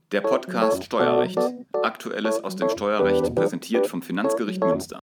Der Podcast Steuerrecht. Aktuelles aus dem Steuerrecht präsentiert vom Finanzgericht Münster.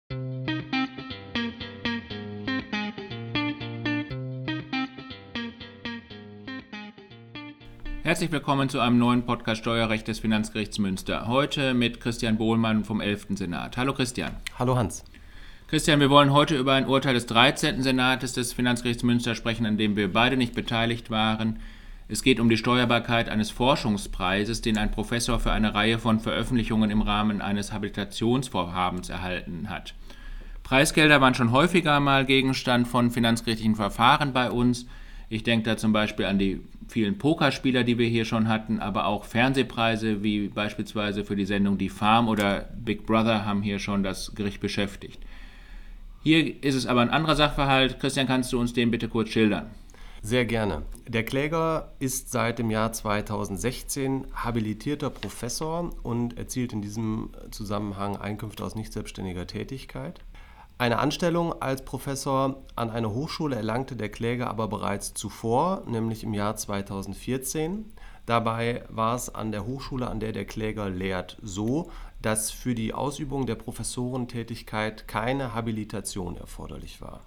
Herzlich willkommen zu einem neuen Podcast Steuerrecht des Finanzgerichts Münster. Heute mit Christian Bohlmann vom 11. Senat. Hallo Christian. Hallo Hans. Christian, wir wollen heute über ein Urteil des 13. Senates des Finanzgerichts Münster sprechen, an dem wir beide nicht beteiligt waren. Es geht um die Steuerbarkeit eines Forschungspreises, den ein Professor für eine Reihe von Veröffentlichungen im Rahmen eines Habilitationsvorhabens erhalten hat. Preisgelder waren schon häufiger mal Gegenstand von finanzgerichtlichen Verfahren bei uns. Ich denke da zum Beispiel an die vielen Pokerspieler, die wir hier schon hatten, aber auch Fernsehpreise wie beispielsweise für die Sendung Die Farm oder Big Brother haben hier schon das Gericht beschäftigt. Hier ist es aber ein anderer Sachverhalt. Christian, kannst du uns den bitte kurz schildern? Sehr gerne. Der Kläger ist seit dem Jahr 2016 habilitierter Professor und erzielt in diesem Zusammenhang Einkünfte aus nicht selbstständiger Tätigkeit. Eine Anstellung als Professor an einer Hochschule erlangte der Kläger aber bereits zuvor, nämlich im Jahr 2014. Dabei war es an der Hochschule, an der der Kläger lehrt, so, dass für die Ausübung der Professorentätigkeit keine Habilitation erforderlich war.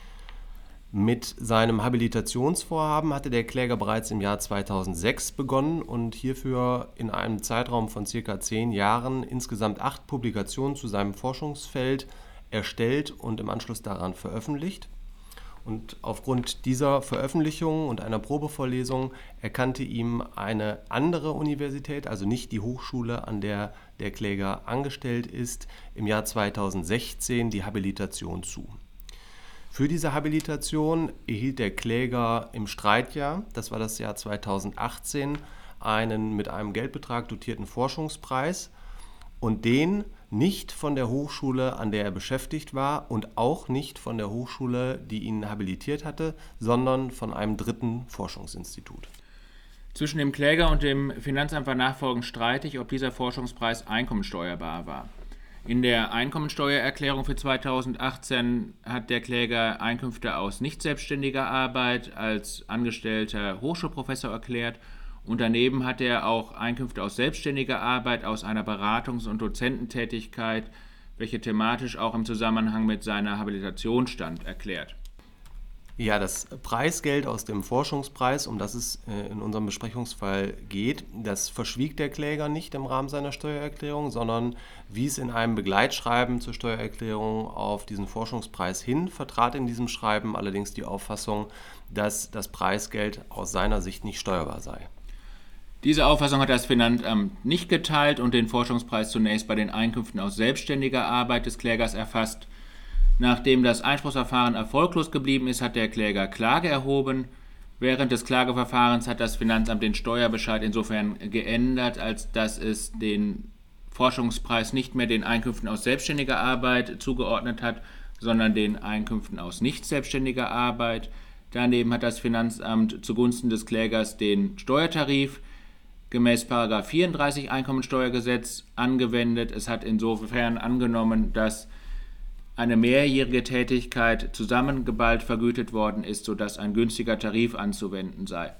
Mit seinem Habilitationsvorhaben hatte der Kläger bereits im Jahr 2006 begonnen und hierfür in einem Zeitraum von ca. 10 Jahren insgesamt 8 Publikationen zu seinem Forschungsfeld erstellt und im Anschluss daran veröffentlicht. Und aufgrund dieser Veröffentlichung und einer Probevorlesung erkannte ihm eine andere Universität, also nicht die Hochschule, an der der Kläger angestellt ist, im Jahr 2016 die Habilitation zu. Für diese Habilitation erhielt der Kläger im Streitjahr, das war das Jahr 2018, einen mit einem Geldbetrag dotierten Forschungspreis und den nicht von der Hochschule, an der er beschäftigt war und auch nicht von der Hochschule, die ihn habilitiert hatte, sondern von einem dritten Forschungsinstitut. Zwischen dem Kläger und dem Finanzamt war nachfolgend streitig, ob dieser Forschungspreis einkommensteuerbar war. In der Einkommensteuererklärung für 2018 hat der Kläger Einkünfte aus nicht selbstständiger Arbeit als angestellter Hochschulprofessor erklärt und daneben hat er auch Einkünfte aus selbstständiger Arbeit, aus einer Beratungs- und Dozententätigkeit, welche thematisch auch im Zusammenhang mit seiner Habilitation stand, erklärt. Ja, das Preisgeld aus dem Forschungspreis, um das es in unserem Besprechungsfall geht, das verschwieg der Kläger nicht im Rahmen seiner Steuererklärung, sondern wies in einem Begleitschreiben zur Steuererklärung auf diesen Forschungspreis hin, vertrat in diesem Schreiben allerdings die Auffassung, dass das Preisgeld aus seiner Sicht nicht steuerbar sei. Diese Auffassung hat das Finanzamt nicht geteilt und den Forschungspreis zunächst bei den Einkünften aus selbstständiger Arbeit des Klägers erfasst. Nachdem das Einspruchsverfahren erfolglos geblieben ist, hat der Kläger Klage erhoben. Während des Klageverfahrens hat das Finanzamt den Steuerbescheid insofern geändert, als dass es den Forschungspreis nicht mehr den Einkünften aus selbstständiger Arbeit zugeordnet hat, sondern den Einkünften aus nicht selbstständiger Arbeit. Daneben hat das Finanzamt zugunsten des Klägers den Steuertarif gemäß § 34 Einkommensteuergesetz angewendet. Es hat insofern angenommen, dass eine mehrjährige Tätigkeit zusammengeballt vergütet worden ist, sodass ein günstiger Tarif anzuwenden sei.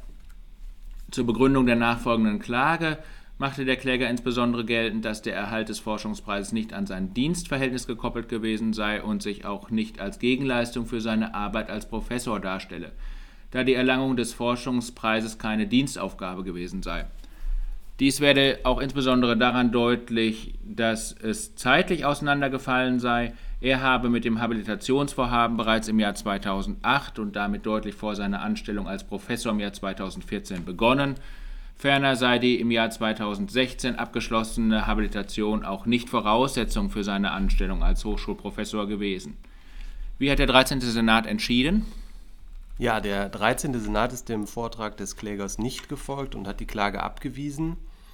Zur Begründung der nachfolgenden Klage machte der Kläger insbesondere geltend, dass der Erhalt des Forschungspreises nicht an sein Dienstverhältnis gekoppelt gewesen sei und sich auch nicht als Gegenleistung für seine Arbeit als Professor darstelle, da die Erlangung des Forschungspreises keine Dienstaufgabe gewesen sei. Dies werde auch insbesondere daran deutlich, dass es zeitlich auseinandergefallen sei. Er habe mit dem Habilitationsvorhaben bereits im Jahr 2008 und damit deutlich vor seiner Anstellung als Professor im Jahr 2014 begonnen. Ferner sei die im Jahr 2016 abgeschlossene Habilitation auch nicht Voraussetzung für seine Anstellung als Hochschulprofessor gewesen. Wie hat der 13. Senat entschieden? Ja, der 13. Senat ist dem Vortrag des Klägers nicht gefolgt und hat die Klage abgewiesen.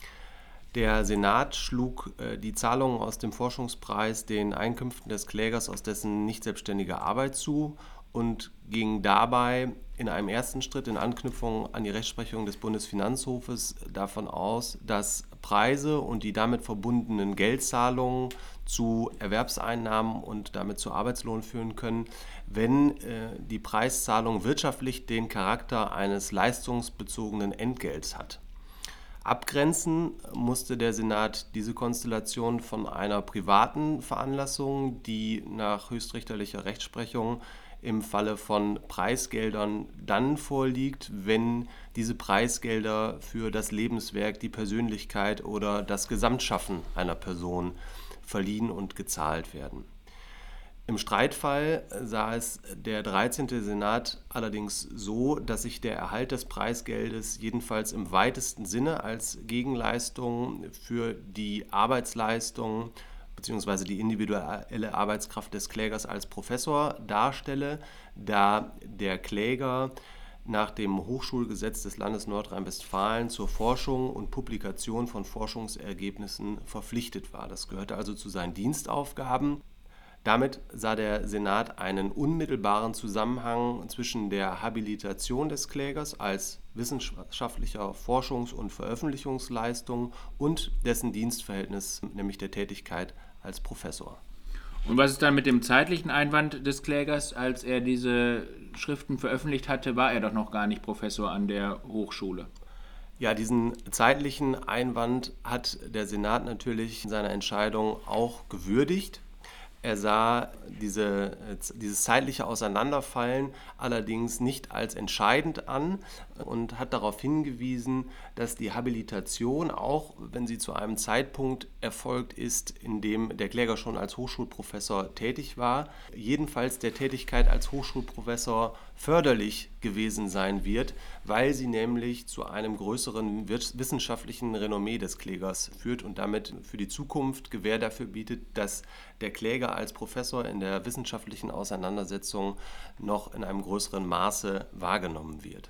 Der Senat schlug die Zahlungen aus dem Forschungspreis den Einkünften des Klägers aus dessen nicht selbstständiger Arbeit zu und ging dabei in einem ersten Schritt in Anknüpfung an die Rechtsprechung des Bundesfinanzhofes davon aus, dass Preise und die damit verbundenen Geldzahlungen zu Erwerbseinnahmen und damit zu Arbeitslohn führen können, wenn die Preiszahlung wirtschaftlich den Charakter eines leistungsbezogenen Entgelts hat. Abgrenzen musste der Senat diese Konstellation von einer privaten Veranlassung, die nach höchstrichterlicher Rechtsprechung im Falle von Preisgeldern dann vorliegt, wenn diese Preisgelder für das Lebenswerk, die Persönlichkeit oder das Gesamtschaffen einer Person verliehen und gezahlt werden. Im Streitfall sah es der 13. Senat allerdings so, dass sich der Erhalt des Preisgeldes jedenfalls im weitesten Sinne als Gegenleistung für die Arbeitsleistung bzw. die individuelle Arbeitskraft des Klägers als Professor darstelle, da der Kläger nach dem Hochschulgesetz des Landes Nordrhein-Westfalen zur Forschung und Publikation von Forschungsergebnissen verpflichtet war. Das gehörte also zu seinen Dienstaufgaben. Damit sah der Senat einen unmittelbaren Zusammenhang zwischen der Habilitation des Klägers als wissenschaftlicher Forschungs- und Veröffentlichungsleistung und dessen Dienstverhältnis, nämlich der Tätigkeit als Professor. Und was ist dann mit dem zeitlichen Einwand des Klägers? Als er diese Schriften veröffentlicht hatte, war er doch noch gar nicht Professor an der Hochschule. Ja, diesen zeitlichen Einwand hat der Senat natürlich in seiner Entscheidung auch gewürdigt. Er sah dieses zeitliche Auseinanderfallen allerdings nicht als entscheidend an und hat darauf hingewiesen, dass die Habilitation, auch wenn sie zu einem Zeitpunkt erfolgt ist, in dem der Kläger schon als Hochschulprofessor tätig war, jedenfalls der Tätigkeit als Hochschulprofessor förderlich gewesen sein wird, weil sie nämlich zu einem größeren wissenschaftlichen Renommee des Klägers führt und damit für die Zukunft Gewähr dafür bietet, dass der Kläger als Professor in der wissenschaftlichen Auseinandersetzung noch in einem größeren Maße wahrgenommen wird.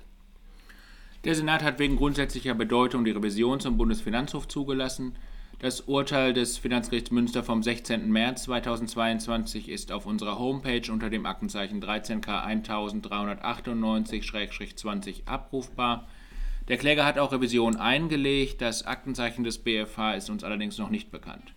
Der Senat hat wegen grundsätzlicher Bedeutung die Revision zum Bundesfinanzhof zugelassen. Das Urteil des Finanzgerichts Münster vom 16. März 2022 ist auf unserer Homepage unter dem Aktenzeichen 13K 1398/20 abrufbar. Der Kläger hat auch Revision eingelegt. Das Aktenzeichen des BfH ist uns allerdings noch nicht bekannt.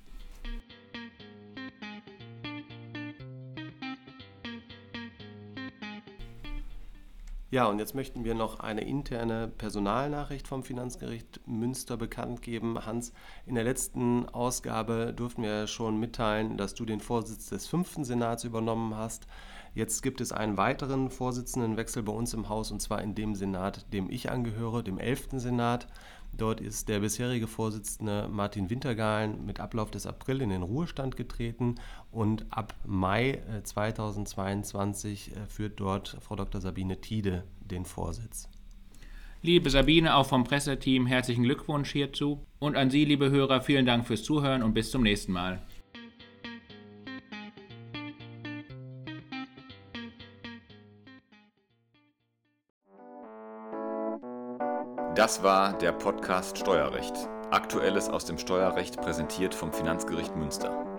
Ja, und jetzt möchten wir noch eine interne Personalnachricht vom Finanzgericht Münster bekannt geben. Hans, in der letzten Ausgabe durften wir schon mitteilen, dass du den Vorsitz des 5. Senats übernommen hast. Jetzt gibt es einen weiteren Vorsitzendenwechsel bei uns im Haus, und zwar in dem Senat, dem ich angehöre, dem 11. Senat. Dort ist der bisherige Vorsitzende Martin Wintergahlen mit Ablauf des April in den Ruhestand getreten und ab Mai 2022 führt dort Frau Dr. Sabine Tiede den Vorsitz. Liebe Sabine, auch vom Presseteam herzlichen Glückwunsch hierzu. Und an Sie, liebe Hörer, vielen Dank fürs Zuhören und bis zum nächsten Mal. Das war der Podcast Steuerrecht. Aktuelles aus dem Steuerrecht, präsentiert vom Finanzgericht Münster.